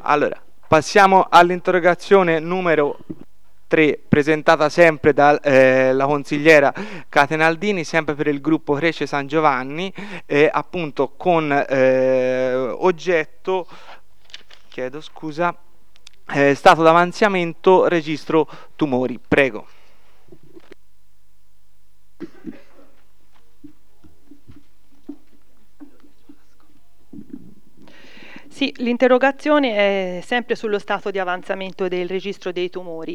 Allora, passiamo all'interrogazione numero 3, presentata sempre dalla consigliera Catenaldini, sempre per il gruppo Cresce San Giovanni, appunto con oggetto, chiedo scusa, stato d'avanzamento registro tumori. Prego. Sì, l'interrogazione è sempre sullo stato di avanzamento del registro dei tumori.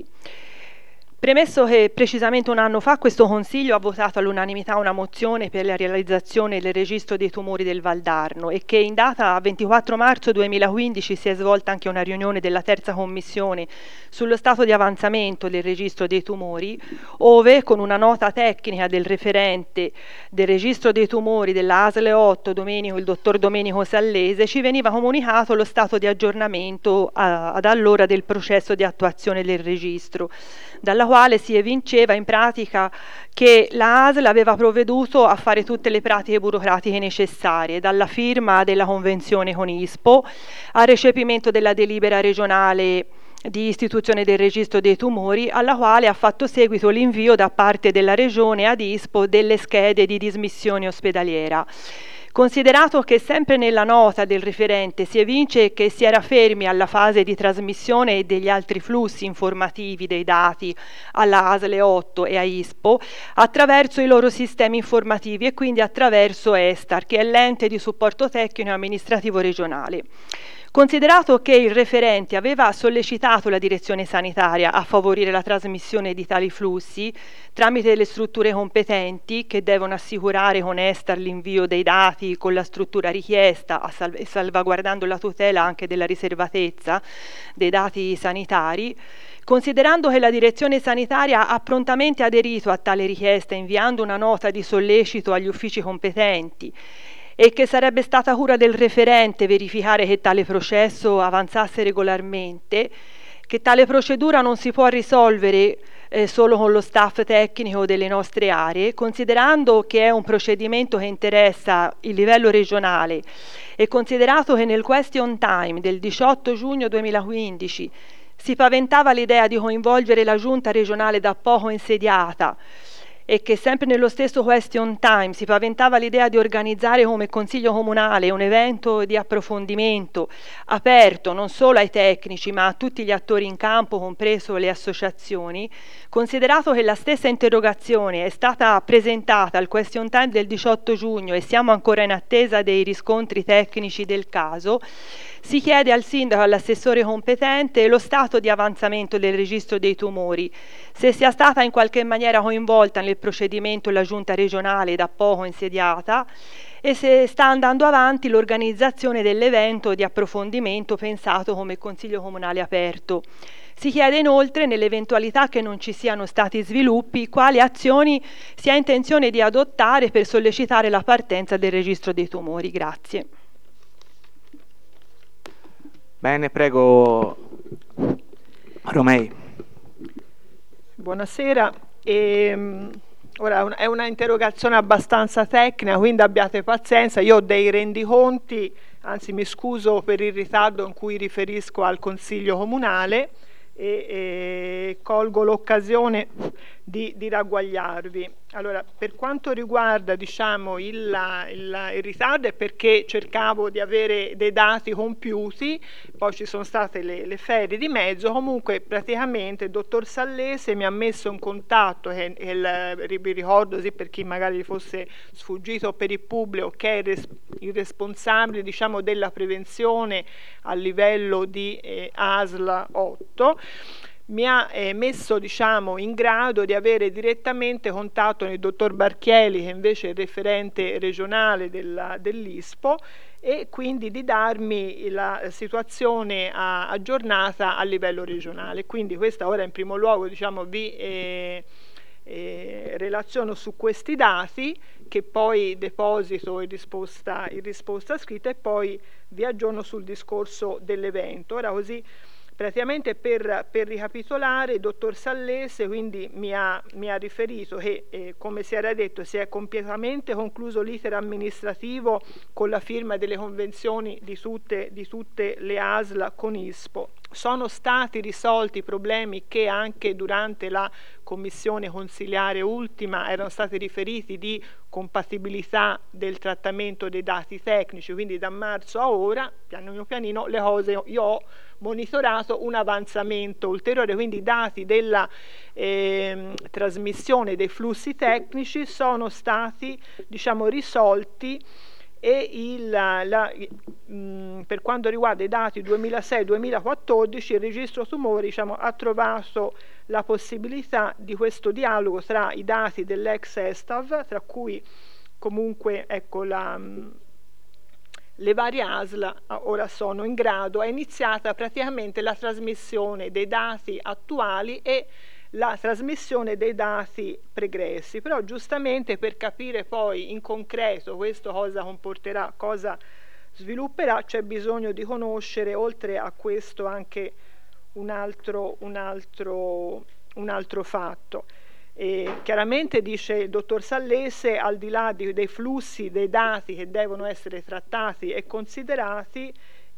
Premesso che precisamente un anno fa questo Consiglio ha votato all'unanimità una mozione per la realizzazione del registro dei tumori del Valdarno e che in data 24 marzo 2015 si è svolta anche una riunione della terza commissione sullo stato di avanzamento del registro dei tumori, ove con una nota tecnica del referente del registro dei tumori della ASL 8, il dottor Domenico Sallese, ci veniva comunicato lo stato di aggiornamento ad allora del processo di attuazione del registro, dalla quale si evinceva in pratica che la ASL aveva provveduto a fare tutte le pratiche burocratiche necessarie, dalla firma della convenzione con ISPO al recepimento della delibera regionale di istituzione del registro dei tumori, alla quale ha fatto seguito l'invio da parte della Regione ad ISPO delle schede di dismissione ospedaliera. Considerato che sempre nella nota del referente si evince che si era fermi alla fase di trasmissione degli altri flussi informativi dei dati alla ASL 8 e a ISPO attraverso i loro sistemi informativi e quindi attraverso ESTAR, che è l'ente di supporto tecnico e amministrativo regionale. Considerato che il referente aveva sollecitato la direzione sanitaria a favorire la trasmissione di tali flussi tramite le strutture competenti che devono assicurare con ESTAR l'invio dei dati con la struttura richiesta e salvaguardando la tutela anche della riservatezza dei dati sanitari, considerando che la direzione sanitaria ha prontamente aderito a tale richiesta inviando una nota di sollecito agli uffici competenti e che sarebbe stata cura del referente verificare che tale processo avanzasse regolarmente, che tale procedura non si può risolvere solo con lo staff tecnico delle nostre aree, considerando che è un procedimento che interessa il livello regionale e considerato che nel question time del 18 giugno 2015 si paventava l'idea di coinvolgere la giunta regionale da poco insediata e che sempre nello stesso question time si paventava l'idea di organizzare come Consiglio Comunale un evento di approfondimento aperto non solo ai tecnici ma a tutti gli attori in campo, compreso le associazioni, considerato che la stessa interrogazione è stata presentata al question time del 18 giugno e siamo ancora in attesa dei riscontri tecnici del caso, si chiede al sindaco e all'assessore competente lo stato di avanzamento del registro dei tumori, se sia stata in qualche maniera coinvolta nel procedimento la giunta regionale da poco insediata e se sta andando avanti l'organizzazione dell'evento di approfondimento pensato come Consiglio Comunale aperto. Si chiede inoltre, nell'eventualità che non ci siano stati sviluppi, quali azioni si ha intenzione di adottare per sollecitare la partenza del registro dei tumori. Grazie. Bene, prego Romei. Buonasera. Ora è una interrogazione abbastanza tecnica, quindi abbiate pazienza. Io ho dei rendiconti, anzi mi scuso per il ritardo in cui riferisco al Consiglio Comunale e colgo l'occasione di ragguagliarvi. Allora, per quanto riguarda diciamo il ritardo è perché cercavo di avere dei dati compiuti, poi ci sono state le ferie di mezzo. Comunque praticamente il dottor Sallese mi ha messo in contatto, vi ricordo sì, per chi magari fosse sfuggito per il pubblico, che è il responsabile diciamo della prevenzione a livello di ASL 8, mi ha messo diciamo in grado di avere direttamente contatto con il dottor Barchieli, che invece è il referente regionale dell'ISPO, e quindi di darmi la situazione aggiornata a livello regionale. Quindi questa ora in primo luogo diciamo vi relaziono su questi dati, che poi deposito in risposta scritta, e poi vi aggiorno sul discorso dell'evento. Ora così Praticamente per ricapitolare, il dottor Sallese quindi mi ha riferito che, come si era detto, si è completamente concluso l'iter amministrativo con la firma delle convenzioni di tutte le ASL con ISPO. Sono stati risolti i problemi che anche durante la commissione consiliare ultima erano stati riferiti di compatibilità del trattamento dei dati tecnici, quindi da marzo a ora, pianino pianino, le cose, io ho monitorato un avanzamento ulteriore, quindi i dati della trasmissione dei flussi tecnici sono stati, diciamo, risolti, e per quanto riguarda i dati 2006-2014 il registro tumori, diciamo, ha trovato la possibilità di questo dialogo tra i dati dell'ex Estav, tra cui comunque ecco le varie ASL ora sono in grado, è iniziata praticamente la trasmissione dei dati attuali e la trasmissione dei dati pregressi, però giustamente per capire poi in concreto questo cosa comporterà, cosa svilupperà, c'è bisogno di conoscere oltre a questo anche un altro fatto. E chiaramente, dice il dottor Sallese, al di là dei flussi dei dati che devono essere trattati e considerati,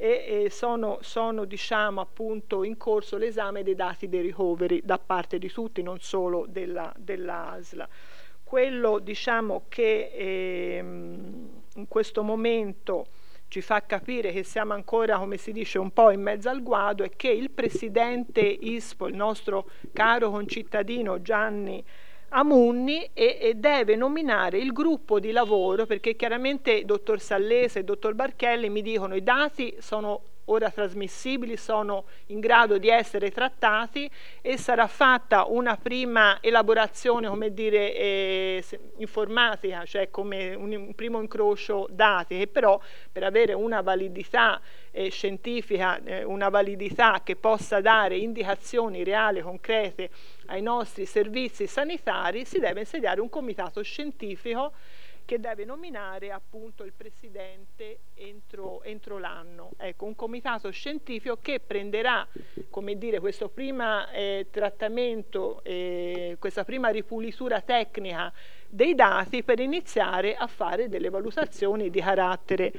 sono diciamo appunto in corso l'esame dei dati dei ricoveri da parte di tutti, non solo dell'ASL. Quello diciamo che in questo momento ci fa capire che siamo ancora, come si dice, un po' in mezzo al guado, è che il presidente ISPO, il nostro caro concittadino Gianni Amunni, deve nominare il gruppo di lavoro, perché chiaramente il dottor Sallese e il dottor Barchelli mi dicono i dati sono ora trasmissibili, sono in grado di essere trattati e sarà fatta una prima elaborazione, come dire, informatica, cioè come un primo incrocio dati, che però per avere una validità scientifica, una validità che possa dare indicazioni reali, concrete ai nostri servizi sanitari, si deve insediare un comitato scientifico che deve nominare appunto il presidente entro l'anno. Ecco, un comitato scientifico che prenderà, come dire, questo prima trattamento, questa prima ripulitura tecnica dei dati per iniziare a fare delle valutazioni di carattere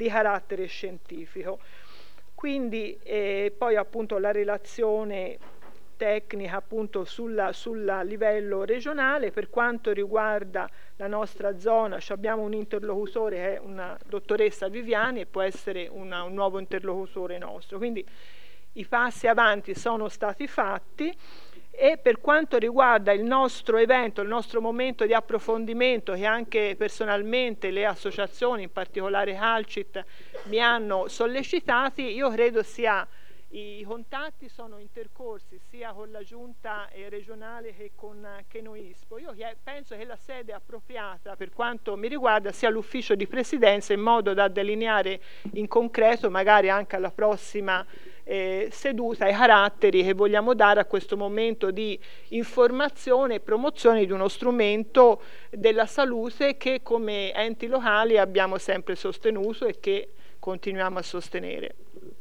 scientifico. Quindi poi appunto la relazione tecnica appunto sul livello regionale. Per quanto riguarda la nostra zona, abbiamo un interlocutore che è una dottoressa Viviani e può essere un nuovo interlocutore nostro, quindi i passi avanti sono stati fatti. E per quanto riguarda il nostro evento, il nostro momento di approfondimento, che anche personalmente le associazioni, in particolare Calcit, mi hanno sollecitati, io credo sia i contatti sono intercorsi sia con la giunta regionale che noi ISPO. Io penso che la sede appropriata per quanto mi riguarda sia l'ufficio di presidenza, in modo da delineare in concreto, magari anche alla prossima seduta, i caratteri che vogliamo dare a questo momento di informazione e promozione di uno strumento della salute che come enti locali abbiamo sempre sostenuto e che continuiamo a sostenere.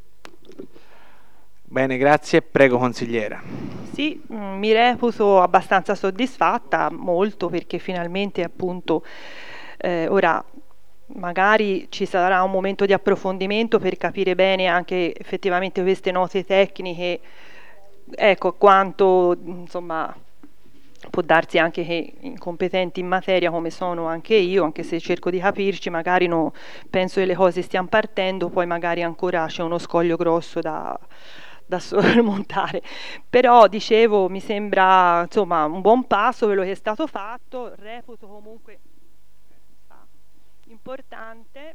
Bene, grazie. Prego, consigliera. Sì, mi reputo abbastanza soddisfatta, molto, perché finalmente appunto ora magari ci sarà un momento di approfondimento per capire bene anche effettivamente queste note tecniche, ecco, quanto insomma può darsi anche che incompetenti in materia come sono anche io, anche se cerco di capirci, magari no, penso che le cose stiano partendo, poi magari ancora c'è uno scoglio grosso da sormontare, però dicevo mi sembra insomma un buon passo quello che è stato fatto, reputo comunque importante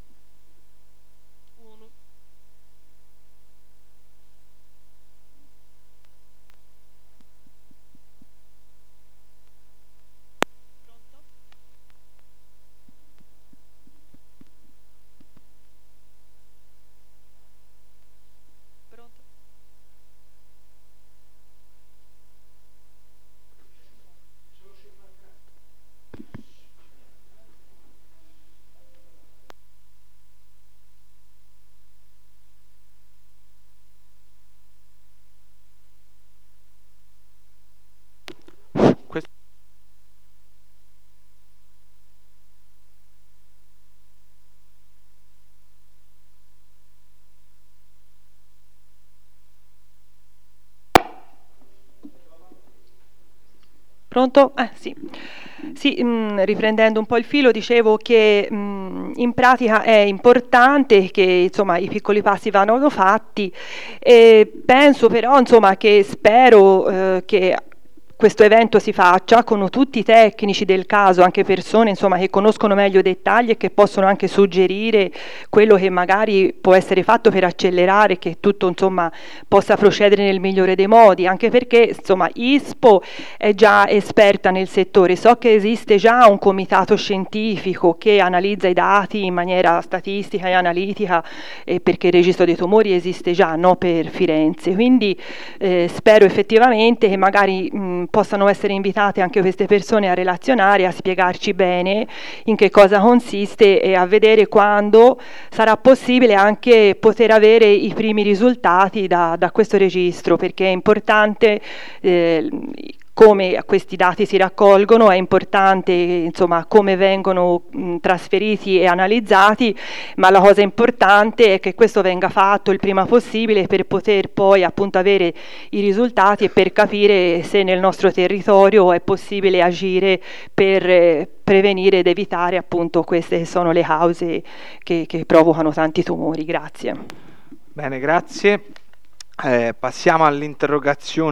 Pronto? Sì. Sì, riprendendo un po' il filo, dicevo che in pratica è importante che insomma i piccoli passi vanno fatti, e penso però insomma che spero che questo evento si faccia con tutti i tecnici del caso, anche persone insomma che conoscono meglio i dettagli e che possono anche suggerire quello che magari può essere fatto per accelerare, che tutto insomma possa procedere nel migliore dei modi, anche perché insomma ISPO è già esperta nel settore. So che esiste già un comitato scientifico che analizza i dati in maniera statistica e analitica, perché il registro dei tumori esiste già, no, per Firenze, quindi spero effettivamente che magari possano essere invitate anche queste persone a relazionare, a spiegarci bene in che cosa consiste e a vedere quando sarà possibile anche poter avere i primi risultati da questo registro, perché è importante come questi dati si raccolgono, è importante insomma come vengono trasferiti e analizzati, ma la cosa importante è che questo venga fatto il prima possibile per poter poi appunto avere i risultati e per capire se nel nostro territorio è possibile agire per prevenire ed evitare appunto queste che sono le cause che provocano tanti tumori. Grazie. Bene, grazie. Passiamo all'interrogazione